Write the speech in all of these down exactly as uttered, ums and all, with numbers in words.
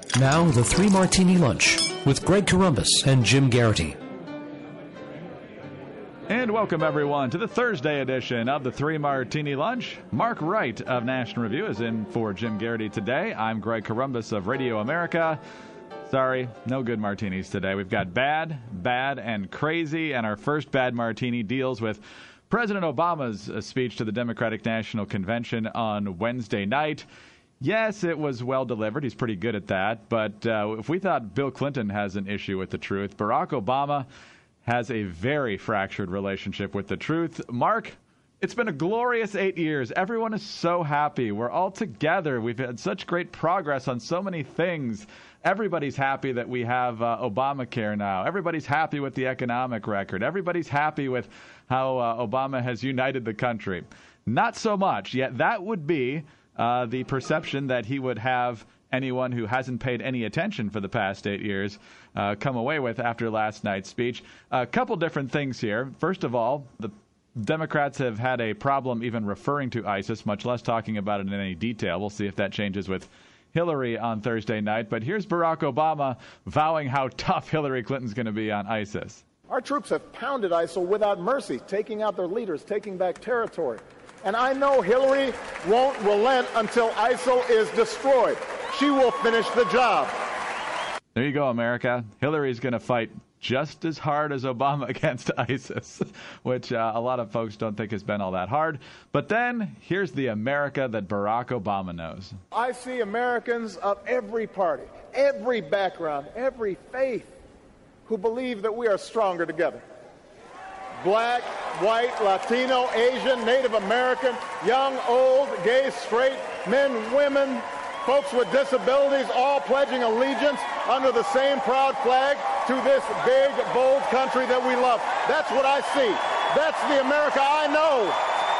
Now, the Three Martini Lunch with Greg Corombos and Jim Garrity. And welcome, everyone, to the Thursday edition of the Three Martini Lunch. Mark Wright of National Review is in for Jim Garrity today. I'm Greg Corombos of Radio America. Sorry, no good martinis today. We've got bad, bad, and crazy, and our first bad martini deals with President Obama's speech to the Democratic National Convention on Wednesday night. Yes, it was well delivered. He's pretty good at that. But uh, if we thought Bill Clinton has an issue with the truth, Barack Obama has a very fractured relationship with the truth. Mark, it's been a glorious eight years. Everyone is so happy. We're all together. We've had such great progress on so many things. Everybody's happy that we have uh, Obamacare now. Everybody's happy with the economic record. Everybody's happy with how uh, Obama has united the country. Not so much. Yet that would be uh, the perception that he would have anyone who hasn't paid any attention for the past eight years uh, come away with after last night's speech. A couple different things here. First of all, the Democrats have had a problem even referring to ISIS, much less talking about it in any detail. We'll see if that changes with Hillary on Thursday night. But here's Barack Obama vowing how tough Hillary Clinton's going to be on ISIS. Our troops have pounded ISIL without mercy, taking out their leaders, taking back territory. And I know Hillary won't relent until ISIL is destroyed. She will finish the job. There you go, America. Hillary's going to fight just as hard as Obama against ISIS, which uh, a lot of folks don't think has been all that hard. But then here's the America that Barack Obama knows. I see Americans of every party, every background, every faith who believe that we are stronger together. Black, white, Latino, Asian, Native American, young, old, gay, straight, men, women, folks with disabilities, all pledging allegiance under the same proud flag to this big, bold country that we love. That's what I see. That's the America I know.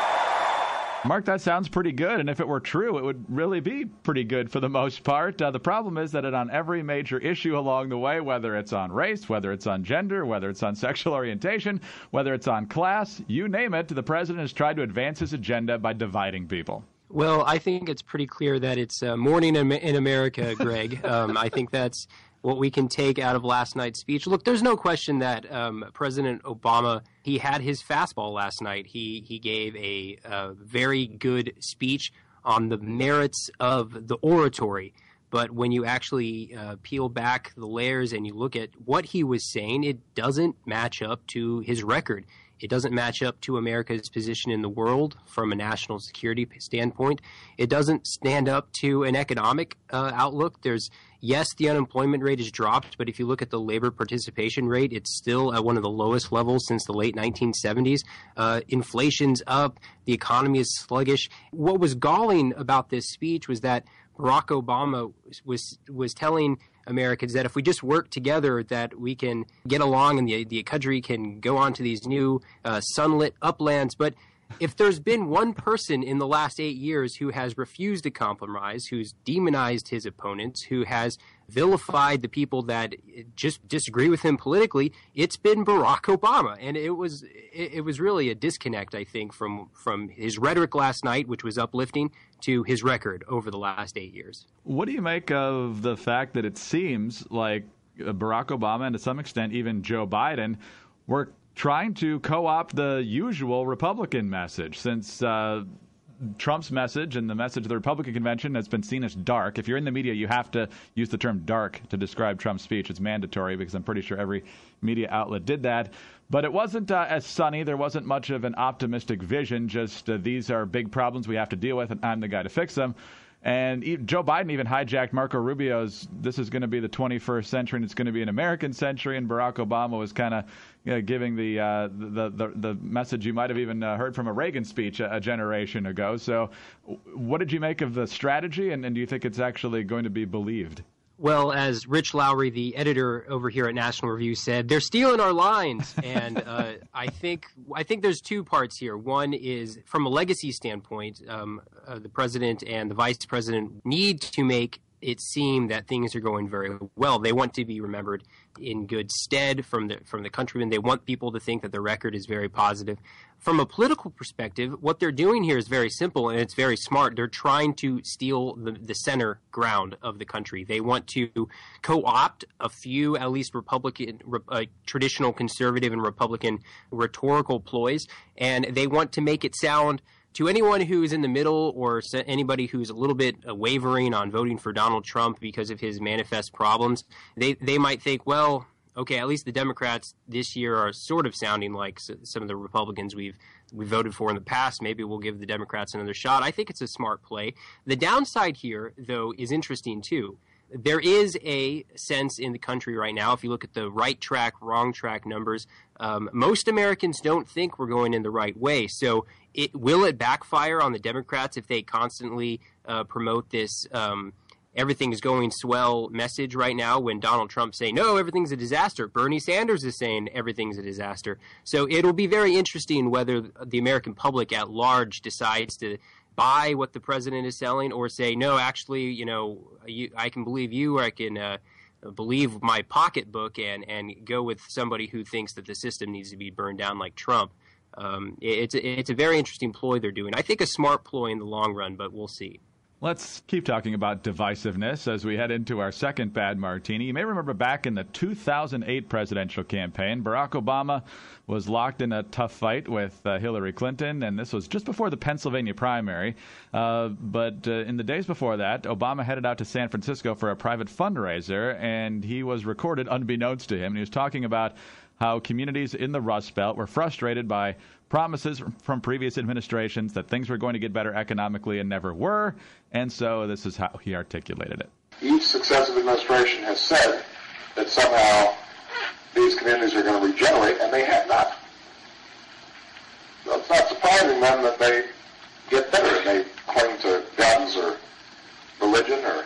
Mark, that sounds pretty good, and if it were true, it would really be pretty good for the most part. Uh, the problem is that it on every major issue along the way, whether it's on race, whether it's on gender, whether it's on sexual orientation, whether it's on class, you name it, the president has tried to advance his agenda by dividing people. Well, I think it's pretty clear that it's uh, morning in, in America, Greg. um, I think that's what we can take out of last night's speech. Look, there's no question that um, President Obama, he had his fastball last night. He he gave a, a very good speech on the merits of the oratory. But when you actually uh, peel back the layers and you look at what he was saying, it doesn't match up to his record. It doesn't match up to America's position in the world from a national security standpoint. It doesn't stand up to an economic uh, outlook. There's, yes, the unemployment rate has dropped, but if you look at the labor participation rate, it's still at one of the lowest levels since the late nineteen seventies. Uh, inflation's up. The economy is sluggish. What was galling about this speech was that Barack Obama was was telling Americans that if we just work together, that we can get along and the the country can go on to these new uh, sunlit uplands. But if there's been one person in the last eight years who has refused to compromise, who's demonized his opponents, who has vilified the people that just disagree with him politically, it's been Barack Obama. And it was it, it was really a disconnect, I think, from from his rhetoric last night, which was uplifting, to his record over the last eight years. What do you make of the fact that it seems like Barack Obama and to some extent even Joe Biden were trying to co-opt the usual Republican message, since uh, Trump's message and the message of the Republican convention has been seen as dark. If you're in the media, you have to use the term dark to describe Trump's speech. It's mandatory because I'm pretty sure every media outlet did that. But it wasn't uh, as sunny. There wasn't much of an optimistic vision, just uh, these are big problems we have to deal with, and I'm the guy to fix them. And Joe Biden even hijacked Marco Rubio's, this is going to be the twenty-first century and it's going to be an American century. And Barack Obama was kind of you know, giving the, uh, the, the the message you might have even uh, heard from a Reagan speech a, a generation ago. So what did you make of the strategy? And, and do you think it's actually going to be believed? Well, as Rich Lowry, the editor over here at National Review, said, they're stealing our lines. And uh, I think I think there's two parts here. One is, from a legacy standpoint, um, uh, the president and the vice president need to make it seem that things are going very well. They want to be remembered in good stead from the from the countrymen. They want people to think that the record is very positive. From a political perspective, what they're doing here is very simple and it's very smart. They're trying to steal the, the center ground of the country. They want to co-opt a few, at least Republican, uh, traditional conservative and Republican rhetorical ploys, and they want to make it sound to anyone who's in the middle or anybody who's a little bit wavering on voting for Donald Trump because of his manifest problems, they, they might think, well, okay, at least the Democrats this year are sort of sounding like some of the Republicans we've we voted for in the past. Maybe we'll give the Democrats another shot. I think it's a smart play. The downside here, though, is interesting, too. There is a sense in the country right now, if you look at the right track, wrong track numbers, um, most Americans don't think we're going in the right way. So it, will it backfire on the Democrats if they constantly uh, promote this um, everything is going swell message right now when Donald Trump's saying, no, everything's a disaster. Bernie Sanders is saying everything's a disaster. So it'll be very interesting whether the American public at large decides to buy what the president is selling or say, no, actually, you know, you, I can believe you or I can uh, believe my pocketbook and, and go with somebody who thinks that the system needs to be burned down like Trump. Um, it, it's, a, it's a very interesting ploy they're doing. I think a smart ploy in the long run, but we'll see. Let's keep talking about divisiveness as we head into our second bad martini. You may remember back in the two thousand eight presidential campaign, Barack Obama was locked in a tough fight with uh, Hillary Clinton, and this was just before the Pennsylvania primary. Uh, but uh, in the days before that, Obama headed out to San Francisco for a private fundraiser, and he was recorded unbeknownst to him. And he was talking about how communities in the Rust Belt were frustrated by promises from previous administrations that things were going to get better economically and never were, and so this is how he articulated it. Each successive administration has said that somehow these communities are going to regenerate, and they have not. So it's not surprising then that they get bitter and they cling to guns or religion or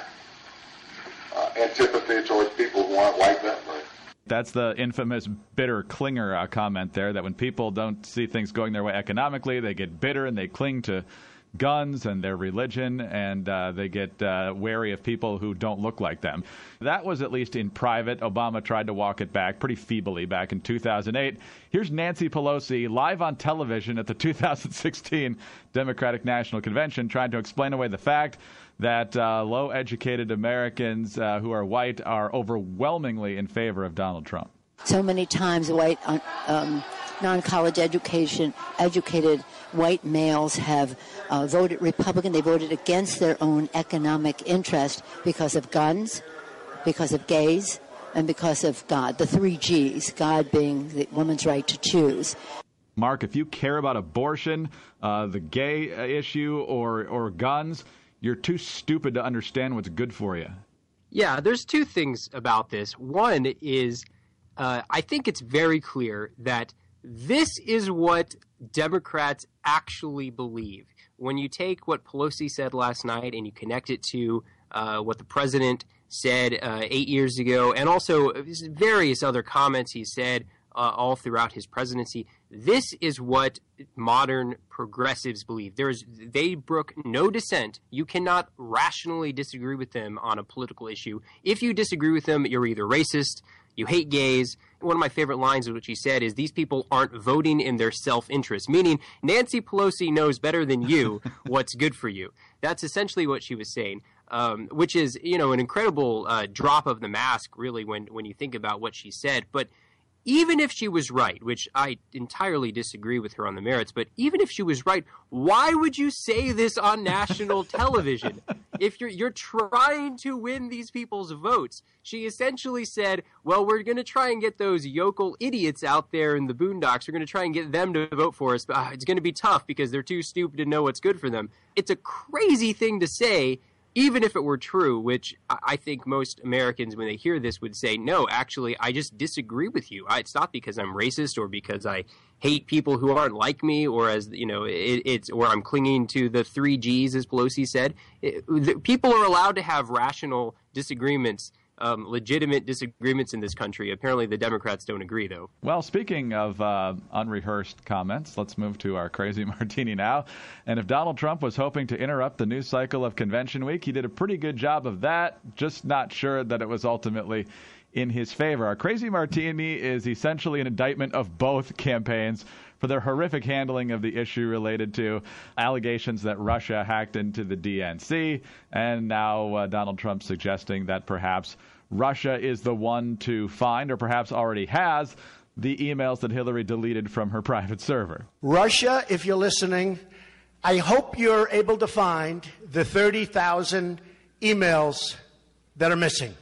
uh, antipathy towards people who aren't like them. Or, That's the infamous bitter clinger uh, comment there, that when people don't see things going their way economically, they get bitter and they cling to guns and their religion, and uh, they get uh, wary of people who don't look like them. That was at least in private. Obama tried to walk it back pretty feebly back in two thousand eight. Here's Nancy Pelosi live on television at the two thousand sixteen Democratic National Convention trying to explain away the fact that uh, low-educated Americans uh, who are white are overwhelmingly in favor of Donald Trump. So many times white, um, non-college education, educated white males have uh, voted Republican. They voted against their own economic interest because of guns, because of gays, and because of God, the three G's, God being the woman's right to choose. Mark, if you care about abortion, uh, the gay issue, or, or guns, you're too stupid to understand what's good for you. Yeah, there's two things about this. One is uh, I think it's very clear that this is what Democrats actually believe. When you take what Pelosi said last night and you connect it to uh, what the president said uh, eight years ago, and also various other comments he said uh, all throughout his presidency, this is what modern progressives believe. There's, they brook no dissent. You cannot rationally disagree with them on a political issue. If you disagree with them, you're either racist, you hate gays. One of my favorite lines of what she said is, these people aren't voting in their self-interest, meaning Nancy Pelosi knows better than you what's good for you. That's essentially what she was saying, um, which is, you know, an incredible uh, drop of the mask, really, when, when you think about what she said. But even if she was right, which I entirely disagree with her on the merits, but even if she was right, why would you say this on national television? If you're you're trying to win these people's votes, she essentially said, well, we're going to try and get those yokel idiots out there in the boondocks. We're going to try and get them to vote for us, but uh, it's going to be tough because they're too stupid to know what's good for them. It's a crazy thing to say, even if it were true, which I think most Americans, when they hear this, would say, no, actually, I just disagree with you. I, it's not because I'm racist or because I hate people who aren't like me, or as, you know, it, it's, or I'm clinging to the three G's, as Pelosi said. It, the, people are allowed to have rational disagreements um, legitimate disagreements in this country. Apparently the Democrats don't agree, though. Well, speaking of uh, unrehearsed comments, let's move to our Crazy Martini now. And if Donald Trump was hoping to interrupt the news cycle of Convention Week, he did a pretty good job of that, just not sure that it was ultimately in his favor. Our Crazy Martini is essentially an indictment of both campaigns for their horrific handling of the issue related to allegations that Russia hacked into the D N C, and now uh, Donald Trump suggesting that perhaps Russia is the one to find, or perhaps already has, the emails that Hillary deleted from her private server. Russia, if you're listening, I hope you're able to find the thirty thousand emails that are missing.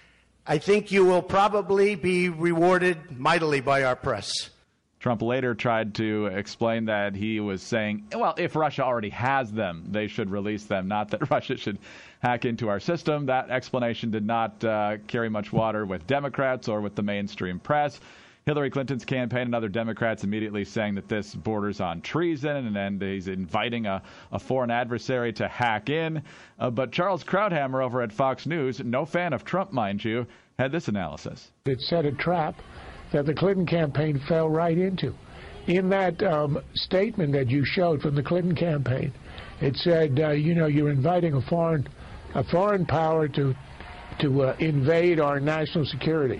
I think you will probably be rewarded mightily by our press. Trump later tried to explain that he was saying, well, if Russia already has them, they should release them, not that Russia should hack into our system. That explanation did not uh, carry much water with Democrats or with the mainstream press. Hillary Clinton's campaign and other Democrats immediately saying that this borders on treason, and then he's inviting a, a foreign adversary to hack in. Uh, but Charles Krauthammer over at Fox News, no fan of Trump, mind you, had this analysis. It set a trap that the Clinton campaign fell right into. In that um, statement that you showed from the Clinton campaign, it said, uh, you know, you're inviting a foreign, a foreign power to, to uh, invade our national security.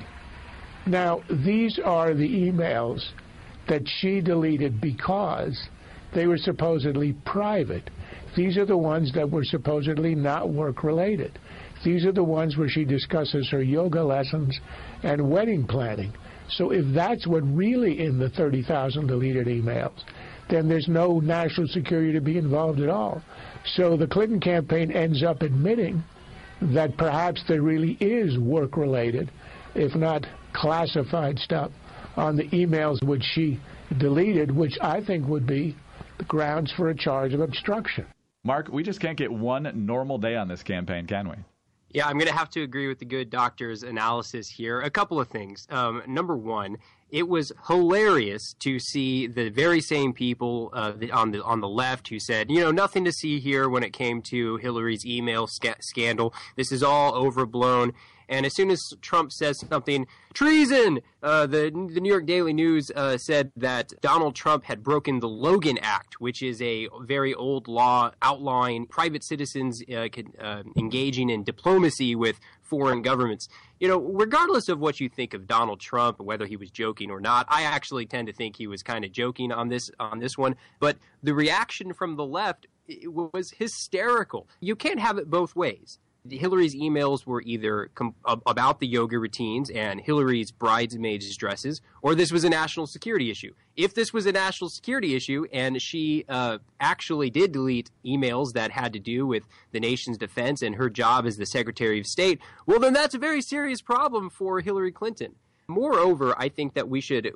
Now, these are the emails that she deleted because they were supposedly private. These are the ones that were supposedly not work-related. These are the ones where she discusses her yoga lessons and wedding planning. So if that's what really in the thirty thousand deleted emails, then there's no national security to be involved at all. So the Clinton campaign ends up admitting that perhaps there really is work-related, if not classified stuff, on the emails which she deleted, which I think would be the grounds for a charge of obstruction. Mark, we just can't get one normal day on this campaign, can we? Yeah, I'm going to have to agree with the good doctor's analysis here. A couple of things. Um, number one, it was hilarious to see the very same people uh, on the on the left who said, you know, nothing to see here when it came to Hillary's email sca- scandal. This is all overblown. And as soon as Trump says something, treason, uh, the, the New York Daily News uh, said that Donald Trump had broken the Logan Act, which is a very old law outlawing private citizens uh, could, uh, engaging in diplomacy with foreign governments. You know, regardless of what you think of Donald Trump, whether he was joking or not, I actually tend to think he was kind of joking on this on this one. But the reaction from the left was hysterical. You can't have it both ways. Hillary's emails were either com- about the yoga routines and Hillary's bridesmaids' dresses, or this was a national security issue. If this was a national security issue and she uh, actually did delete emails that had to do with the nation's defense and her job as the Secretary of State, well, then that's a very serious problem for Hillary Clinton. Moreover, I think that we should,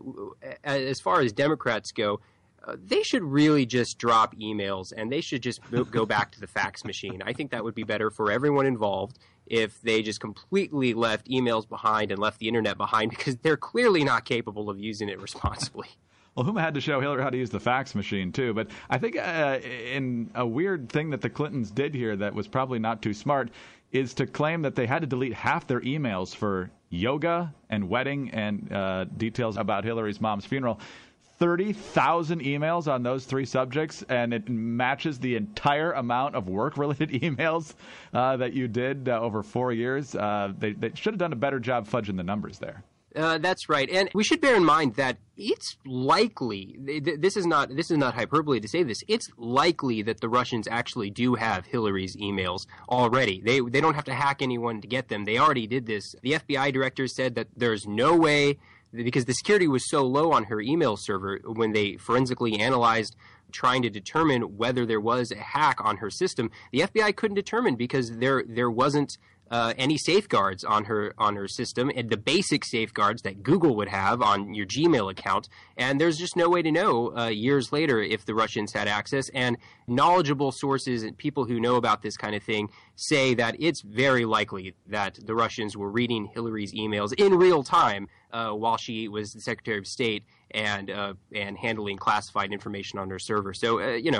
as far as Democrats go, Uh, they should really just drop emails, and they should just go back to the fax machine. I think that would be better for everyone involved if they just completely left emails behind and left the internet behind, because they're clearly not capable of using it responsibly. Well, Huma had to show Hillary how to use the fax machine, too. But I think uh, in a weird thing that the Clintons did here that was probably not too smart is to claim that they had to delete half their emails for yoga and wedding and uh, details about Hillary's mom's funeral. thirty thousand emails on those three subjects, and it matches the entire amount of work-related emails uh, that you did uh, over four years. Uh, they, they should have done a better job fudging the numbers there. Uh, that's right, and we should bear in mind that it's likely. This is not this is not hyperbole to say this. It's likely that the Russians actually do have Hillary's emails already. They they don't have to hack anyone to get them. They already did this. The F B I director said that there's no way, because the security was so low on her email server when they forensically analyzed trying to determine whether there was a hack on her system, the F B I couldn't determine because there there wasn't uh, any safeguards on her on her system, and the basic safeguards that Google would have on your Gmail account. And there's just no way to know uh, years later if the Russians had access. And knowledgeable sources and people who know about this kind of thing say that it's very likely that the Russians were reading Hillary's emails in real time uh, while she was the Secretary of State and uh, and handling classified information on her server. So, uh, you know,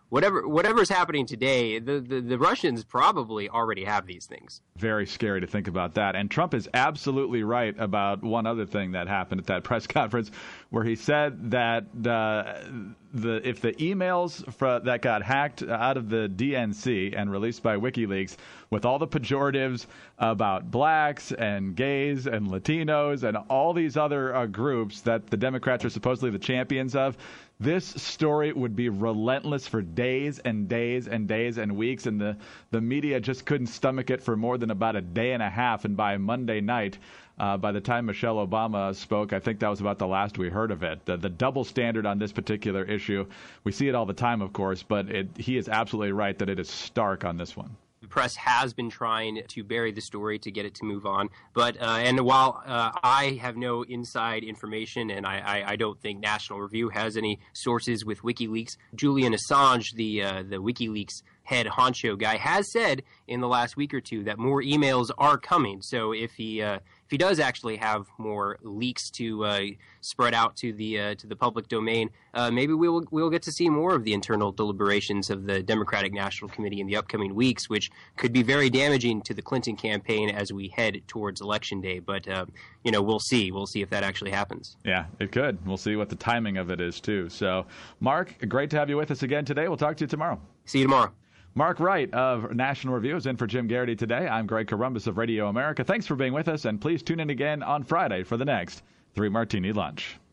whatever whatever's happening today, the, the, the Russians probably already have these things. Very scary to think about that. And Trump is absolutely right about one other thing that happened at that press conference, where he said that uh, the if the emails for, that got hacked out of the D N C and released by WikiLeaks with all the pejoratives about blacks and gays and Latinos and all these other uh, groups that the Democrats are supposedly the champions of, this story would be relentless for days and days and days and weeks, and the, the media just couldn't stomach it for more than about a day and a half. And by Monday night, uh, by the time Michelle Obama spoke, I think that was about the last we heard of it. The, the double standard on this particular issue, we see it all the time, of course, but it, he is absolutely right that it is stark on this one. The press has been trying to bury the story to get it to move on. But uh, and while uh, I have no inside information, and I, I, I don't think National Review has any sources with WikiLeaks, Julian Assange, the uh, the WikiLeaks head honcho guy, has said in the last week or two that more emails are coming. So if he uh, if he does actually have more leaks to uh, spread out to the uh, to the public domain, uh, maybe we will we'll get to see more of the internal deliberations of the Democratic National Committee in the upcoming weeks, which could be very damaging to the Clinton campaign as we head towards Election Day. But uh, you know, we'll see. We'll see if that actually happens. Yeah, it could. We'll see what the timing of it is too. So, Mark, great to have you with us again today. We'll talk to you tomorrow. See you tomorrow. Mark Wright of National Review is in for Jim Garrity today. I'm Greg Corombos of Radio America. Thanks for being with us, and please tune in again on Friday for the next Three Martini Lunch.